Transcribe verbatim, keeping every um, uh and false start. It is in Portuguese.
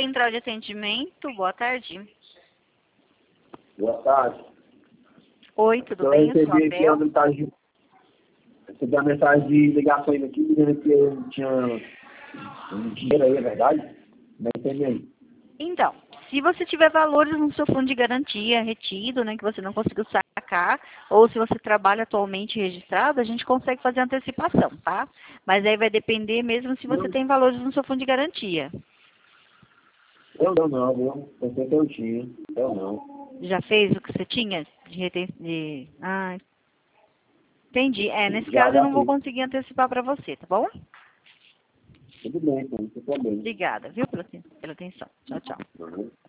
Central de Atendimento, boa tarde. Boa tarde. Oi, tudo Eu bem? Eu sou a recebi aqui a Bel. mensagem, recebi a mensagem de ligação aí aqui, dizendo que eu tinha um dinheiro aí, é verdade? Não entendi aí. Então, se você tiver valores no seu fundo de garantia retido, né, que você não conseguiu sacar, ou se você trabalha atualmente registrado, a gente consegue fazer antecipação, tá? Mas aí vai depender mesmo se você Não, tem valores no seu fundo de garantia. eu não, não, viu? Pensei que eu tinha. Eu não. Já fez o que você tinha de reten... de... Ah, entendi. É, nesse Já, caso eu já não vou fiz. conseguir antecipar para você, tá bom? Tudo bem, então, não tem problema. Obrigada, viu, pela, pela atenção. Tchau, tchau. Uhum.